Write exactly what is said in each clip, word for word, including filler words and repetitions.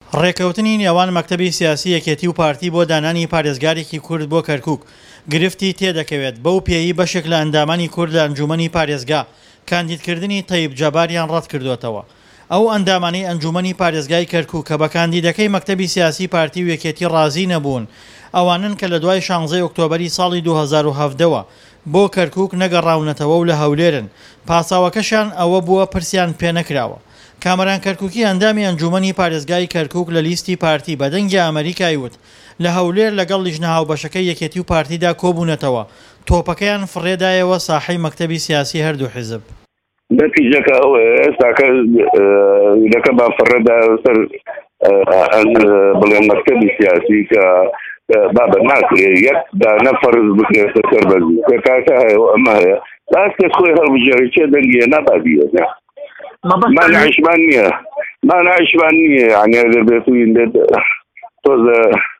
ڕێکەوتنی نێوان مەکتەبی سیاسی یەکێتی و پارتی بۆ دانانی پارێزگارێکی کورد بۆ کەرکووک گرفتی تێدەکەوێت بەو پێیی بەشێک لە ئەندامانی کورد لە ئەنجومەنی پارێزگا کاندیدکردنی تەیب جەباریان ڕەت کردوێتەوە. ئەو ئەندامانەی ئەنجومەنی پارێزگای کەرکووک کە بە کاندیدەکەی مەکتەبی سیاسی پارتی و یەکێتی ڕازی نەبوون ئەوانن کە لە دوای شانزەی ئۆکتۆبەری ساڵی دوو هەزار و هەڤدەوە بۆ کەرکووک نەگەڕاونەتەوە و لە هەولێرن. پاساوەکەشان ئەوە بووە پرسیان پێ نەکراوە. کامەران کەرکووکی ئەندامی ئەنجومەنی پارێزگای کەرکووک لە لیستی پارتی بەدەنگی ئەمریکای وت لە هەولێر لەگەڵ لیژنە هاوبەشەکەی یەکێتی و پارتیدا کۆبوونەتەوە تۆپەکەیان فڕێدایەوە ساحەی مەکتەبی سیاسی هەردوو حیزب. نتیجەکە ئەوە ئێستاکە لەکە با فڕێدا سەر بڵێن مەکتەبی سیاسی کە بابە ناکرێ یەک دانە فەرز بکرێتە سەربەرزی کە کاکە هەیە ئەمە هەیە باس کەس خۆی هەڵبژێڕی چێ دەنگیە نابابیە مانع عیشمان نییە مانع عیشمان نییە یعنی ئەگەر بێتوین دێت تۆزە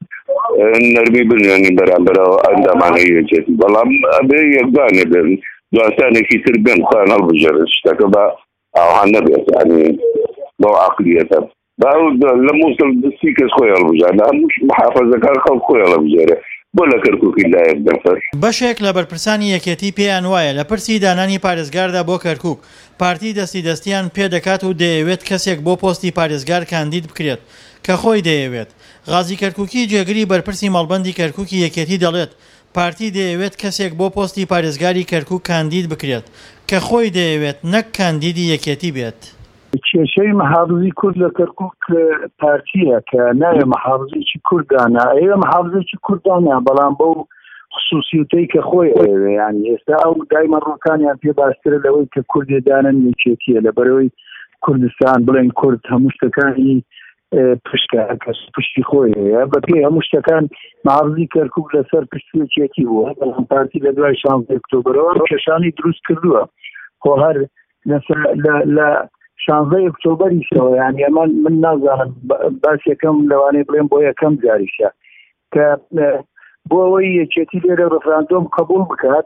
نەرمی بنوێنین بەرامبەرەوە ئەندامانەی یەکێتی بەڵام ئەبێ یەکدانێ بێن دواسانێکی تر بێن خۆیان هەڵبژێڕن شتەکە بە ئاوان نەبێت یعنی بەو عەقلیەتە لە مووسڵ دەستی کەس خۆی هەڵبژێڕن هەموو محافەزەکان خەڵک خۆی هەڵبژێڕێ بۆ لە کەرکووکی لایەک دەفەر. بەشێک لە بەرپرسانی یەکێتی پێیان وایە لە پرسی دانانی پارێزگاردا بۆ کەرکووک پارتی دەستی دەستیان پێ دەکات و دەیەوێت کەسێک بۆ پۆستی پارێزگار کاندید بکرێت کە خۆی دەیەوێت. غازی کەرکووکی جێگری بەرپرسی مەڵبەندی کەرکووکی یەکێتی دەڵێت پارتی دەیەوێت کەسێک بۆ پۆستی پارێزگاری کەرکووک کاندید بکرێت کە خۆی دەیەوێت نەک کاندیدی یەکێتی بێت. کێشەی مەحافزی کورد لە کەرکووک پارتیە کە نایە مەحافزێکی کوردانە ئێوە مەحافزێکی کوردانە بەڵام بەو خصوصیەتەی کە خۆی ئەوێ یانی ئێستا ئەو دایمەڕۆکانیان پێ باشترە لەوەی کە کوردێدانن یەکێتیە لەبەرەوەی کوردستان بڵێن کورد هەموو شتەکانی پشتە کەس پشتی خۆی هەیە بە پێی هەموو شتەکان مەحافزی کەرکووک لەسەر پشتی یەکێتی بووە بەڵام پارتی لە دوای شانزەی ئۆکتۆبەرەوە کێشانی دروست کردووە خۆ هەر لە شانزەی ئۆکتۆبەریشەوە یانی ئەمە من نازانم باس یەکەم لەوانەیە بڵێم بۆ یەکەم جاریشە کە بۆ ئەوەی یەکێتی لێرە ڕفراندۆم قبول بکات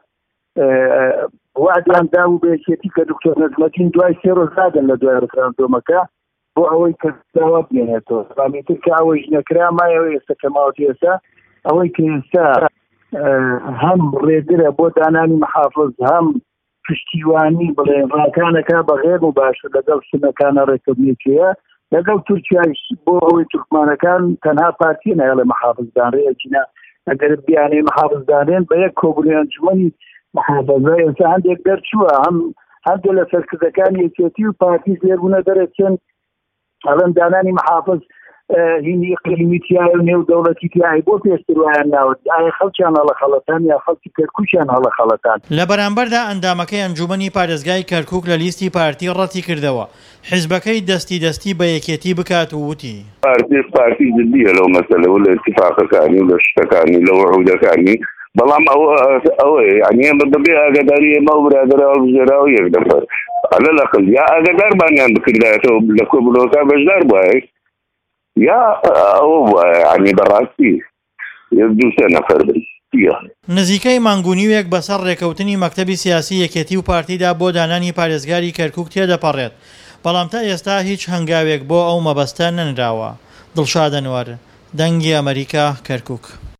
وعدیان دابوو بە یەکێتی کە دکتۆر نەجمەدین دوای سێ ڕۆژ دادەن لە دوای ڕفراندۆمەکە بۆ ئەوەی کە داوا بێنێتەوە ڕامیتر کە ئەوەش نەکرا مایەوە ئێستا کە ماوەتی ئێستا ئەوەی کە ئێستا هەم ڕێگرە بۆ دانانی محافظ هەم پشتیوانی بڵێن ڕاکانەکە بەغێر و باشە لەگەڵ سنەکانە ڕێکەوتنێکەیە لەگەڵ تورکیایش بۆ ئەوەی تورکمانەکان تەنها پارتی نایە لە محافظدان ڕێیەکینە ئەگەر بیانەی محافظدانێن بە یەک کۆبوونی ئەنجومەنی محافظە ئێستا هەندێک دەرچووە هەم هەندێک لە سەرکردەکانی یەکێتی و پارتی زێربوونە دەرەچێن ئەڵەن دانانی محافظ هینی قلیمیتیای و نێو دەوڵەتی تیای بۆ پێشتر وایان ناوت ئایا خەڵکیان هەڵە خەڵەتان یا خەڵکی کەرکووکیان هەڵە خەڵەتان. لە بەرامبەردا ئەندامەکەی ئەنجومەنی پارێزگای کەرکووک لە لیستی پارتی ڕەتی کردەوە حیزبەکەی دەستی دەستی بە یەکێتی بکات و وتی پارتی پارتی جدیە لەو مەسەلە و لە اتفاقەکانی و لە شتەکانی لە وعودەکانی بەڵام ئەوە یعنی ئێمە بەبێ ئاگاداری ئێمە و برادەرە هەڵبژێراوە یەک دەفەر ئەلە لەقل یا ئاگادارمانیان بکردایەتەوە لە کۆبوونەوەکە بەشدار بووایە یا ئەوە بووە یعنی بەڕاستی دوو سێ نەفەر بن. نزیکەی مانگونیوێک بەسەر ڕێکەوتنی مەکتەبی سیاسی یەکێتی و پارتیدا بۆ دانانی پارێزگاری کەرکووک تێدەپەڕێت بەڵام تا ئێستا هیچ هەنگاوێک بۆ ئەو مەبەستە نەنراوە. دڵشاد ئەنوەر، دەنگی ئەمریکا، کەرکووک.